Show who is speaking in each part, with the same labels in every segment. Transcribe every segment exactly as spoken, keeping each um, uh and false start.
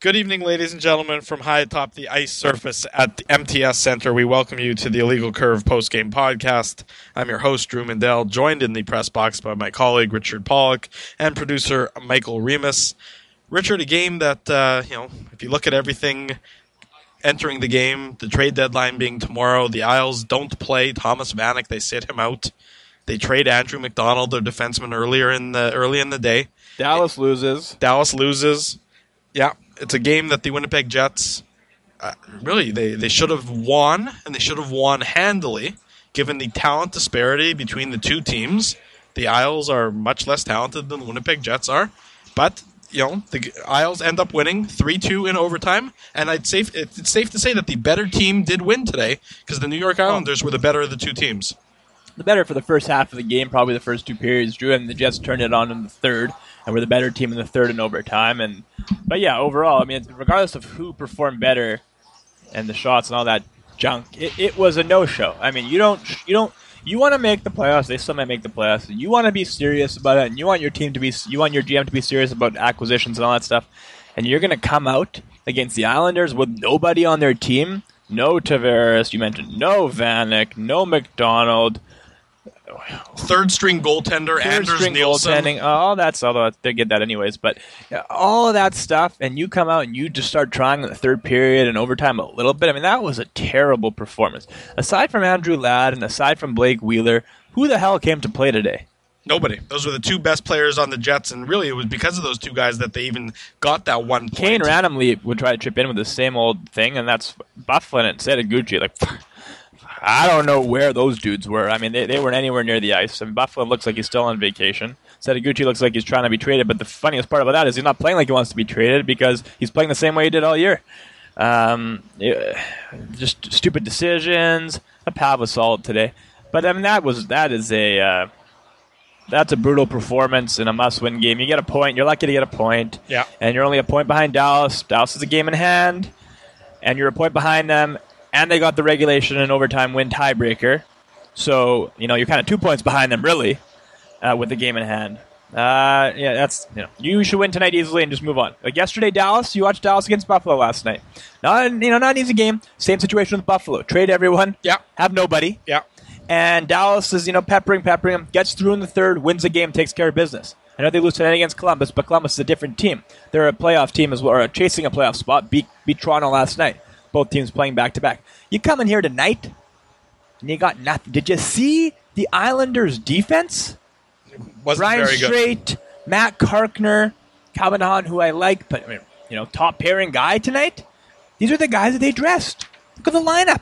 Speaker 1: Good evening, ladies and gentlemen, from high atop the ice surface at the M T S Center. We welcome you to the Illegal Curve postgame podcast. I'm your host, Drew Mandel, joined in the press box by my colleague, Richard Pollock, and producer, Michael Remus. Richard, a game that, uh, you know, if you look at everything entering the game, the trade deadline being tomorrow, the Isles don't play Thomas Vanek. They sit him out. They trade Andrew McDonald, their defenseman, earlier in the early in the day.
Speaker 2: Dallas loses.
Speaker 1: Dallas loses. Yeah, it's a game that the Winnipeg Jets, uh, really, they, they should have won, and they should have won handily, given the talent disparity between the two teams. The Isles are much less talented than the Winnipeg Jets are, but, you know, the Isles end up winning three two in overtime, and I'd safe, it's safe to say that the better team did win today, because the New York Islanders were the better of the two teams.
Speaker 2: The better for the first half of the game, probably the first two periods, Drew, and the Jets turned it on in the third, and were the better team in the third and overtime. And but yeah, overall, I mean, regardless of who performed better and the shots and all that junk, it, it was a no-show. I mean, you don't, you don't, you want to make the playoffs. They still might make the playoffs. You want to be serious about it, and you want your team to be, you want your G M to be serious about acquisitions and all that stuff. And you're going to come out against the Islanders with nobody on their team, no Tavares, you mentioned no Vanek, no McDonald.
Speaker 1: Third string goaltender,
Speaker 2: Third
Speaker 1: Anders
Speaker 2: string
Speaker 1: Nielsen.
Speaker 2: goaltending, all that's, although they get that anyways, but all of that stuff, and you come out and you just start trying in the third period and overtime a little bit. I mean, that was a terrible performance. Aside from Andrew Ladd and aside from Blake Wheeler, who the hell came to play today?
Speaker 1: Nobody. Those were the two best players on the Jets, and really it was because of those two guys that they even got that one point.
Speaker 2: Kane randomly would try to chip in with the same old thing, and that's Byfuglien and Setoguchi. Like, I don't know where those dudes were. I mean, they, they weren't anywhere near the ice. I mean, Byfuglien looks like he's still on vacation. Setoguchi looks like he's trying to be traded, but the funniest part about that is he's not playing like he wants to be traded because he's playing the same way he did all year. Um, it, just stupid decisions. A Pav was solid today. But, I mean, that was that is a... Uh, That's a brutal performance in a must-win game. You get a point. You're lucky to get a point.
Speaker 1: Yeah.
Speaker 2: And you're only a point behind Dallas. Dallas is a game in hand. And you're a point behind them. And they got the regulation and overtime win tiebreaker. So, you know, you're kind of two points behind them, really, uh, with the game in hand. Uh, yeah, that's, you know, you should win tonight easily and just move on. Like yesterday, Dallas, you watched Dallas against Buffalo last night. Not, you know, not an easy game. Same situation with Buffalo. Trade everyone.
Speaker 1: Yeah.
Speaker 2: Have nobody.
Speaker 1: Yeah.
Speaker 2: And Dallas is, you know, peppering, peppering him, gets through in the third, wins the game, takes care of business. I know they lose tonight against Columbus, but Columbus is a different team. They're a playoff team as well, or chasing a playoff spot, beat, beat Toronto last night. Both teams playing back-to-back. You come in here tonight, and you got nothing. Did you see the Islanders' defense?
Speaker 1: Wasn't
Speaker 2: Brian
Speaker 1: very good.
Speaker 2: Straight, Matt Karkner, Calvin Hahn, who I like, but, I mean, you know, top pairing guy tonight. These are the guys that they dressed. Look at the lineup.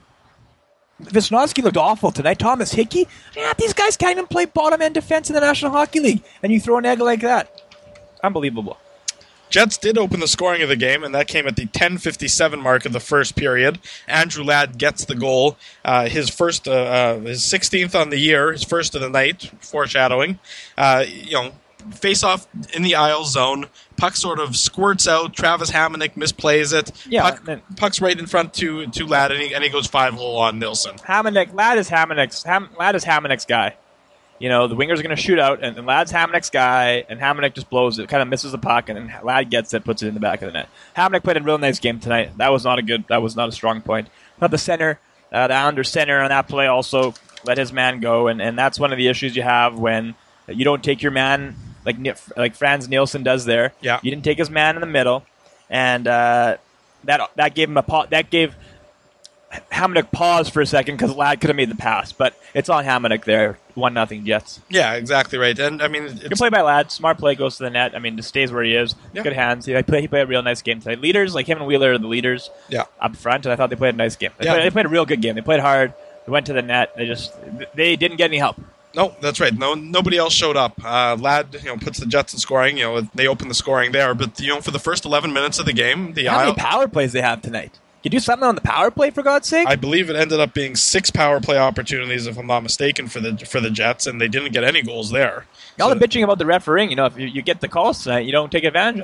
Speaker 2: Wisnowski looked awful tonight. Thomas Hickey. Yeah, these guys can't even play bottom-end defense in the National Hockey League. And you throw an egg like that. Unbelievable.
Speaker 1: Jets did open the scoring of the game, and that came at the ten fifty-seven mark of the first period. Andrew Ladd gets the goal, uh, his first, uh, uh, his sixteenth on the year, his first of the night, foreshadowing. Uh, you know, face-off in the Isles zone. Puck sort of squirts out. Travis Hamonic misplays it.
Speaker 2: Yeah,
Speaker 1: Puck,
Speaker 2: man.
Speaker 1: Puck's right in front to to Ladd, and he, and he goes five-hole on Nilsson.
Speaker 2: Hamonic, Ladd is Hamonic's, Ham, Ladd is Hamonic's guy. You know, the wingers are going to shoot out, and, and Ladd's Hamonic's guy, and Hamonic just blows it, kind of misses the puck, and then Ladd gets it, puts it in the back of the net. Hamonic played a real nice game tonight. That was not a good, that was not a strong point. But the center, uh, the Islanders center on that play also let his man go, and, and that's one of the issues you have when you don't take your man like like Frans Nielsen does there.
Speaker 1: Yeah.
Speaker 2: You didn't take his man in the middle, and uh, that that gave him a pa- that gave Hamonic pause for a second because Ladd could have made the pass, but it's on Hamonic there. One nothing Jets.
Speaker 1: Yeah, exactly right. And I mean, it's,
Speaker 2: good play by Ladd. Smart play, goes to the net. I mean, just stays where he is.
Speaker 1: Yeah.
Speaker 2: Good hands. He played, he played a real nice game tonight. Leaders like him and Wheeler are the leaders.
Speaker 1: Yeah.
Speaker 2: Up front, and I thought they played a nice game. They,
Speaker 1: Yeah.
Speaker 2: played, they played a real good game. They played hard. They went to the net. They just they didn't get any help.
Speaker 1: No, that's right. No, nobody else showed up. Uh, Ladd, you know, puts the Jets in scoring. You know, they open the scoring there, but you know, for the first eleven minutes of the game, the
Speaker 2: How many
Speaker 1: Isle-
Speaker 2: power plays they have tonight? Can you do something on the power play for God's sake?
Speaker 1: I believe it ended up being six power play opportunities, if I'm not mistaken, for the for the Jets, and they didn't get any goals there.
Speaker 2: All
Speaker 1: So-
Speaker 2: the bitching about the refereeing, you know, if you, you get the calls tonight, you don't take advantage of it.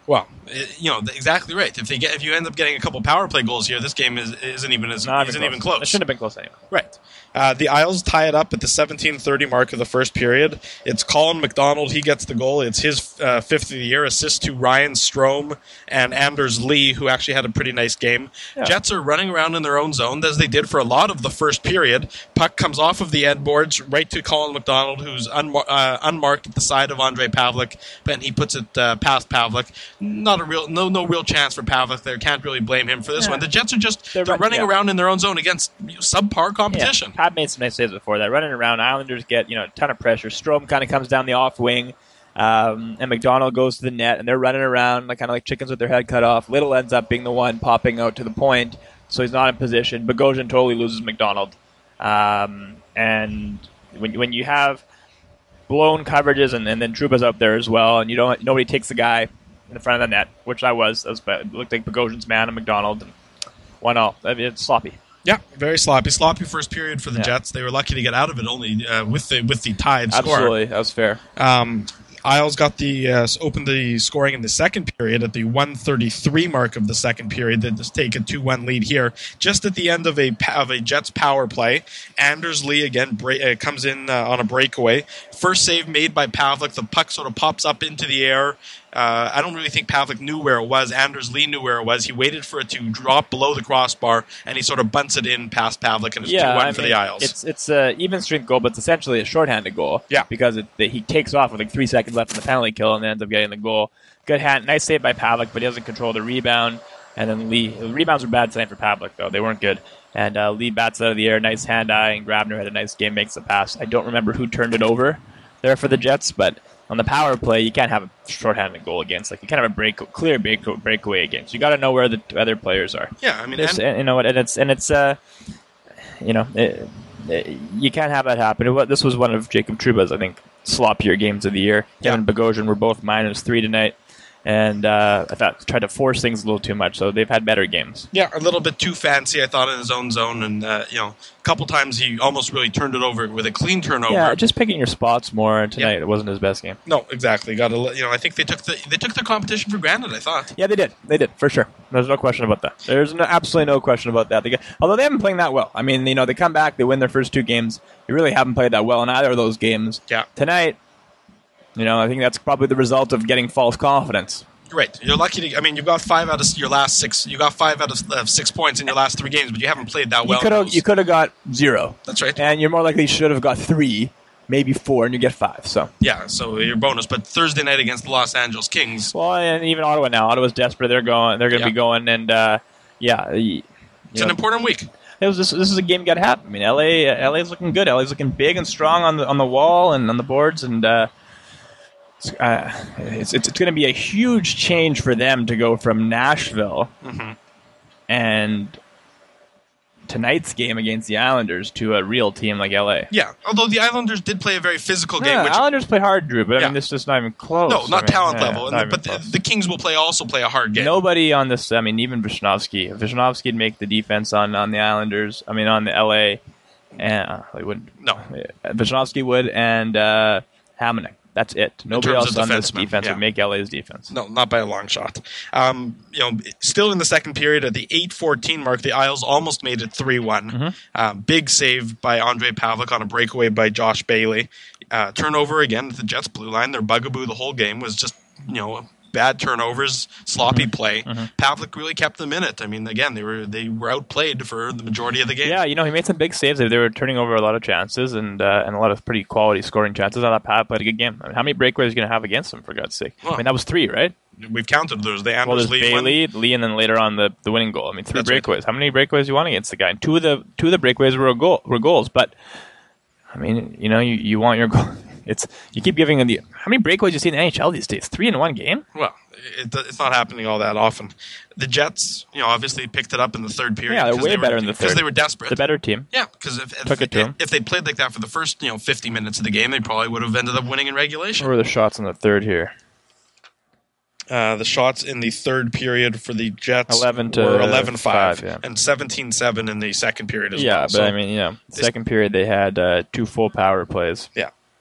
Speaker 1: Well, it, you know exactly right. If they get, if you end up getting a couple power play goals here, this game is isn't even as
Speaker 2: Not
Speaker 1: isn't
Speaker 2: close.
Speaker 1: even close.
Speaker 2: It shouldn't have been close anyway.
Speaker 1: Right. Uh, the Isles tie it up at the seventeen thirty mark of the first period. It's Colin McDonald. He gets the goal. It's his uh, fifth of the year. Assist to Ryan Strome and Anders Lee, who actually had a pretty nice game.
Speaker 2: Yeah.
Speaker 1: Jets are running around in their own zone, as they did for a lot of the first period. Puck comes off of the end boards right to Colin McDonald, who's unmar- uh, unmarked at the side of Andre Pavlik, and he puts it uh, past Pavlik. Not a real, no, no real chance for Pavlik there. Can't really blame him for this
Speaker 2: Yeah.
Speaker 1: one. The Jets are just
Speaker 2: They're
Speaker 1: they're,
Speaker 2: run-
Speaker 1: running
Speaker 2: yeah.
Speaker 1: around in their own zone against you know, subpar competition.
Speaker 2: Yeah, Pat made some nice saves before that. Running around, Islanders get you know a ton of pressure. Strome kind of comes down the off wing, um, and McDonald goes to the net, and they're running around like kind of like chickens with their head cut off. Little ends up being the one popping out to the point, so he's not in position. Bogosian totally loses McDonald, um, and when when you have blown coverages and, and then Trouba's up there as well, and you don't nobody takes the guy in the front of the net, which I was. That was it looked like Bogosian's man and McDonald, and one all. I mean, it's sloppy.
Speaker 1: Yeah, very sloppy. Sloppy first period for the
Speaker 2: Yeah.
Speaker 1: Jets. They were lucky to get out of it only uh, with the with the tied score.
Speaker 2: Absolutely, that was fair.
Speaker 1: Um, Isles got the uh, opened the scoring in the second period at the one thirty-three mark of the second period. They just take a two one lead here. Just at the end of a of a Jets power play, Anders Lee again bra- uh, comes in uh, on a breakaway. First save made by Pavlik. The puck sort of pops up into the air. Uh, I don't really think Pavlik knew where it was. Anders Lee knew where it was. He waited for it to drop below the crossbar, and he sort of bunts it in past Pavlik, and it's
Speaker 2: Yeah,
Speaker 1: two one
Speaker 2: I
Speaker 1: for
Speaker 2: mean,
Speaker 1: the Isles.
Speaker 2: It's it's a even strength goal, but it's essentially a shorthanded goal.
Speaker 1: Yeah.
Speaker 2: because it, the, he takes off with like three seconds left in the penalty kill and then ends up getting the goal. Good hand, nice save by Pavlik, but he doesn't control the rebound. And then Lee, the rebounds were bad tonight for Pavlik though; they weren't good. And uh, Lee bats out of the air, nice hand eye, and Grabner had a nice game, makes the pass. I don't remember who turned it over there for the Jets, but on the power play, you can't have a shorthanded goal against. Like you can't have a break, clear break, breakaway against. You got to know where the other players are.
Speaker 1: yeah, I mean,
Speaker 2: There's,
Speaker 1: and-
Speaker 2: you know what, and it's and it's uh, you know, it, it, you can't have that happen. It, wa- this was one of Jacob Trouba's, I think, sloppier games of the year.
Speaker 1: Yeah.
Speaker 2: Him and Bogosian were both minus three tonight, and uh, I thought tried to force things a little too much. So they've had better games.
Speaker 1: Yeah, a little bit too fancy, I thought, in his own zone, and uh, you know, a couple times he almost really turned it over with a clean turnover.
Speaker 2: Yeah, just picking your spots more. And tonight
Speaker 1: Yeah.
Speaker 2: it wasn't his best game.
Speaker 1: No, exactly. Got to, you know, I think they took the they took their competition for granted. I thought.
Speaker 2: Yeah, they did. They did for sure. There's no question about that. There's no, absolutely no question about that. They get, although they haven't played that well. I mean, you know, they come back, they win their first two games. They really haven't played that well in either of those games.
Speaker 1: Yeah.
Speaker 2: Tonight, you know, I think that's probably the result of getting false confidence.
Speaker 1: Right, you're lucky to. I mean, you got five out of your last six. You got five out of uh, six points in your last three games, but you haven't played that well.
Speaker 2: You could
Speaker 1: in
Speaker 2: have
Speaker 1: those.
Speaker 2: you could have got zero.
Speaker 1: That's right.
Speaker 2: And you're more likely should have got three, maybe four, and you get five. So
Speaker 1: Yeah, so your bonus. But Thursday night against the Los Angeles Kings.
Speaker 2: well, and even Ottawa now. Ottawa's desperate. They're going. They're going to
Speaker 1: Yeah.
Speaker 2: be going, and uh, yeah, you
Speaker 1: It's
Speaker 2: know,
Speaker 1: an important week.
Speaker 2: it was this. This is a game got to happen. I mean, L A L A's looking good. L A's looking big and strong on the on the wall and on the boards, and uh, it's, uh, it's it's, it's going to be a huge change for them to go from Nashville
Speaker 1: Mm-hmm.
Speaker 2: and tonight's game against the Islanders to a real team like L A.
Speaker 1: Yeah, although the Islanders did play a very physical game,
Speaker 2: Yeah,
Speaker 1: which
Speaker 2: Islanders play hard, Drew, but I
Speaker 1: Yeah.
Speaker 2: mean, this is just not even close.
Speaker 1: no, not
Speaker 2: I mean,
Speaker 1: talent
Speaker 2: yeah,
Speaker 1: level.
Speaker 2: not
Speaker 1: And the,
Speaker 2: even
Speaker 1: but the,
Speaker 2: close.
Speaker 1: the Kings will play also play a hard game.
Speaker 2: Nobody on this. I mean, even Visnovsky. If Visnovsky'd make the defense on, on the Islanders. I mean, on the L A. And uh, they wouldn't.
Speaker 1: No.
Speaker 2: Visnovsky would, and uh, Hamonic. That's it. Nobody
Speaker 1: terms
Speaker 2: else
Speaker 1: of
Speaker 2: on this
Speaker 1: defensemen,
Speaker 2: defense
Speaker 1: yeah.
Speaker 2: would make L A's defense.
Speaker 1: No, not by a long shot. Um, you know, still in the second period at the eight fourteen mark, the Isles almost made it three one.
Speaker 2: Mm-hmm.
Speaker 1: Um, big save by Andre Pavlik on a breakaway by Josh Bailey. Uh, turnover again at the Jets' blue line. Their bugaboo the whole game was just, you know, bad turnovers, sloppy
Speaker 2: Mm-hmm.
Speaker 1: play. Pavlik really kept them in it. I mean, again, they were they were outplayed for the majority of the game.
Speaker 2: Yeah, you know, he made some big saves. They were turning over a lot of chances and uh, and a lot of pretty quality scoring chances. I thought Pat played a good game. I mean, how many breakaways are you going to have against him, for God's sake? I
Speaker 1: Well,
Speaker 2: mean, that was three, right?
Speaker 1: We've counted those. The
Speaker 2: Well,
Speaker 1: Anders
Speaker 2: there's
Speaker 1: Lee one.
Speaker 2: Bailey, Lee, and then later on the, the winning goal. I mean, three
Speaker 1: That's right.
Speaker 2: breakaways. How many breakaways do you want against the guy? And two of the two of the breakaways were a goal were goals. But I mean, you know, you, you want your goal. It's you keep giving them the how many breakaways you see in the N H L these days? Three in one game.
Speaker 1: Well, it, it's not happening all that often. The Jets, you know, obviously picked it up in the third period.
Speaker 2: Yeah, they're
Speaker 1: because
Speaker 2: way
Speaker 1: they were,
Speaker 2: better in the
Speaker 1: because
Speaker 2: third.
Speaker 1: they were desperate.
Speaker 2: The better team.
Speaker 1: Yeah, because if
Speaker 2: Took
Speaker 1: if,
Speaker 2: it to 'em.
Speaker 1: if they'd played like that for the first, you know, fifty minutes of the game, they probably would have ended up winning in regulation.
Speaker 2: What were the shots in the third here?
Speaker 1: Uh, the shots in the third period for the Jets
Speaker 2: eleven to
Speaker 1: were eleven five
Speaker 2: five, yeah.
Speaker 1: and seventeen seven in the second period as
Speaker 2: Yeah,
Speaker 1: well.
Speaker 2: but
Speaker 1: So,
Speaker 2: I mean, you know,
Speaker 1: This-
Speaker 2: second period they had uh, two full power plays.
Speaker 1: yeah.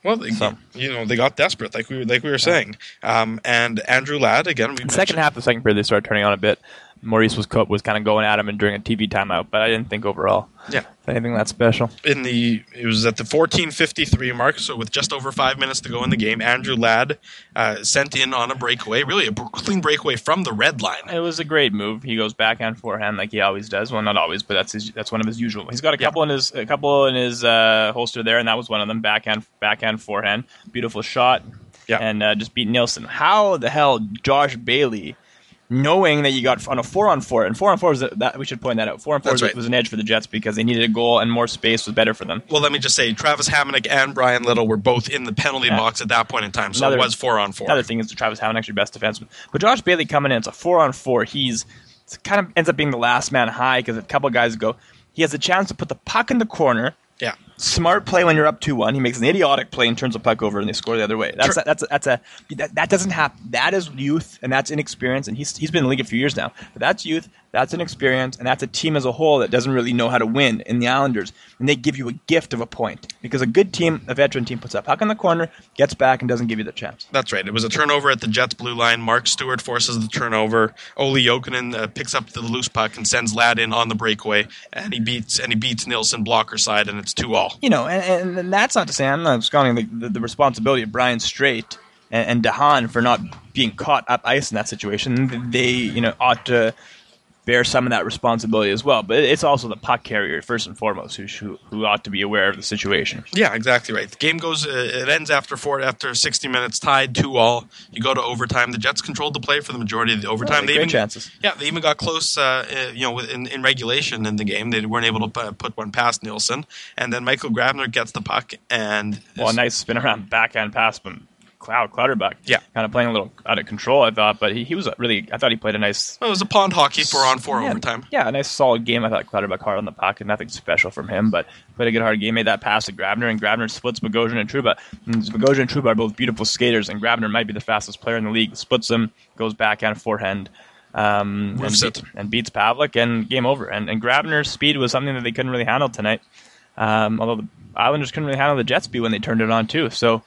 Speaker 1: Well, they,
Speaker 2: So-
Speaker 1: you know, they got desperate, like we were, like we were saying. Um, and Andrew Ladd, again, we
Speaker 2: The second half, the second period, they started turning on a bit. Maurice was co- was kind of going at him and during a T V timeout, but I didn't think overall
Speaker 1: Yeah.
Speaker 2: anything that special.
Speaker 1: in the it was at the fourteen fifty-three mark, so with just over five minutes to go in the game, Andrew Ladd uh, sent in on a breakaway, really a br- clean breakaway from the red line.
Speaker 2: It was a great move. He goes backhand forehand like he always does. Well, not always, but that's his, that's one of his usual. He's got a couple in his a couple in his uh, holster there, and that was one of them. Backhand backhand forehand, beautiful shot,
Speaker 1: Yeah.
Speaker 2: and uh, just beat Nielsen. How the hell Josh Bailey? Knowing that you got on a four on four, and four on four was that we should point that out. Four on four
Speaker 1: That's
Speaker 2: was,
Speaker 1: right.
Speaker 2: was an edge for the Jets because they needed a goal and more space was better for them.
Speaker 1: Well, let me just say, Travis Hamonic and Brian Little were both in the penalty
Speaker 2: Yeah.
Speaker 1: box at that point in time, so
Speaker 2: Another-
Speaker 1: it was four on four.
Speaker 2: Another thing is Travis Howen actually best defenseman, but Josh Bailey coming in, it's a four on four. He's it kind of ends up being the last man high because a couple guys go. He has a chance to put the puck in the corner.
Speaker 1: Yeah.
Speaker 2: Smart play when you're up two one. He makes an idiotic play and turns the puck over and they score the other way. That's
Speaker 1: Sure.
Speaker 2: a, that's a, that's a that, that doesn't happen. That is youth and that's inexperience. And he's he's been in the league a few years now. But that's youth. That's inexperience, and that's a team as a whole that doesn't really know how to win in the Islanders. And they give you a gift of a point because a good team, a veteran team, puts that puck in the corner, gets back, and doesn't give you the chance.
Speaker 1: That's right. It was a turnover at the Jets' blue line. Mark Stewart forces the turnover. Ole Jokinen uh, picks up the loose puck and sends Ladd in on the breakaway, and he beats and he beats Nielsen blocker side, and it's two all.
Speaker 2: You know, and, and that's not to say I'm not discounting the, the, the responsibility of Brian Strait and, and DeHaan for not being caught up ice in that situation. They, you know, ought to bear some of that responsibility as well. But it's also the puck carrier, first and foremost, who who, who ought to be aware of the situation.
Speaker 1: Yeah, exactly right. The game goes. Uh, it ends after four after sixty minutes, tied two all. You go to overtime. The Jets controlled the play for the majority of the overtime.
Speaker 2: Oh,
Speaker 1: they
Speaker 2: great
Speaker 1: even
Speaker 2: chances.
Speaker 1: Yeah, they even got close. Uh, uh, you know, in, in regulation in the game, they weren't able to p- put one past Nielsen, and then Michael Grabner gets the puck and
Speaker 2: Well, a nice spin around backhand pass from Cloud Clutterbuck.
Speaker 1: Yeah.
Speaker 2: Kind of playing a little out of control, I thought, but he, he was really, I thought he played a nice.
Speaker 1: Well, it was a pond hockey four on four
Speaker 2: yeah,
Speaker 1: overtime.
Speaker 2: Yeah, a nice solid game. I thought Clutterbuck hard on the puck and nothing special from him, but played a good hard game. Made that pass to Grabner, and Grabner splits Bogosian and Trouba. And Bogosian and Trouba are both beautiful skaters, and Grabner might be the fastest player in the league. Splits them, goes backhand, forehand. Um, and,
Speaker 1: Roofs
Speaker 2: beat-
Speaker 1: it.
Speaker 2: and beats Pavlik, and game over. And, and Grabner's speed was something that they couldn't really handle tonight. Um, although the Islanders couldn't really handle the Jets' speed when they turned it on too. So,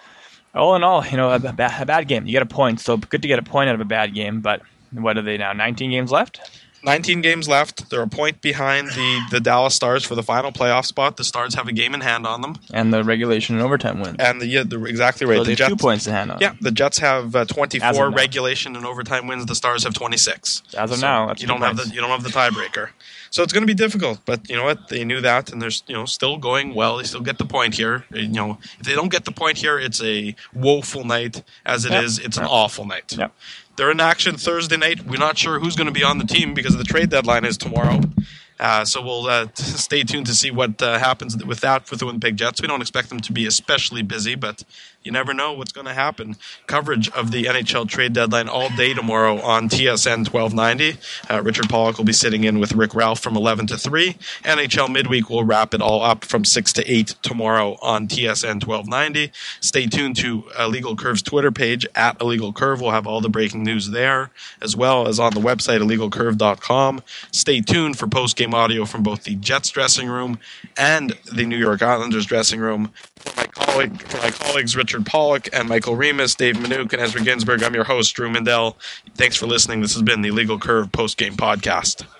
Speaker 2: all in all, you know, a, ba- a bad game. You get a point, so good to get a point out of a bad game. But what are they now? nineteen games left.
Speaker 1: nineteen games left. They're a point behind the, the Dallas Stars for the final playoff spot. The Stars have a game in hand on them,
Speaker 2: And the regulation and overtime wins.
Speaker 1: and the, yeah, the exactly right.
Speaker 2: So
Speaker 1: the
Speaker 2: they have two
Speaker 1: Jets,
Speaker 2: points to hand on.
Speaker 1: yeah, the Jets have uh,
Speaker 2: As
Speaker 1: twenty-four
Speaker 2: of now.
Speaker 1: regulation and overtime wins. The Stars have twenty-six.
Speaker 2: As of
Speaker 1: So
Speaker 2: now, that's
Speaker 1: you
Speaker 2: two
Speaker 1: don't have
Speaker 2: points.
Speaker 1: the you don't have the tiebreaker. So it's going to be difficult. But you know what? They knew that, and they're you know still going well. They still get the point here. You know, if they don't get the point here, it's a woeful night. As it
Speaker 2: Yep.
Speaker 1: is, it's an
Speaker 2: Yep.
Speaker 1: awful night.
Speaker 2: Yep.
Speaker 1: They're in action Thursday night. We're not sure who's going to be on the team because the trade deadline is tomorrow. Uh, so we'll uh, t- stay tuned to see what uh, happens with that with the Winnipeg Jets. We don't expect them to be especially busy, but you never know what's going to happen. Coverage of the N H L trade deadline all day tomorrow on T S N twelve ninety. Uh, Richard Pollock will be sitting in with Rick Ralph from eleven to three. N H L Midweek will wrap it all up from six to eight tomorrow on T S N twelve ninety. Stay tuned to Illegal Curve's Twitter page, at Illegal Curve. We'll have all the breaking news there, as well as on the website, illegal curve dot com. Stay tuned for post-game audio from both the Jets dressing room and the New York Islanders dressing room. For my colleague, for my colleagues Richard Pollock and Michael Remus, Dave Minuk, and Ezra Ginsburg, I'm your host, Drew Mindell. Thanks for listening. This has been the Illegal Curve post-game podcast.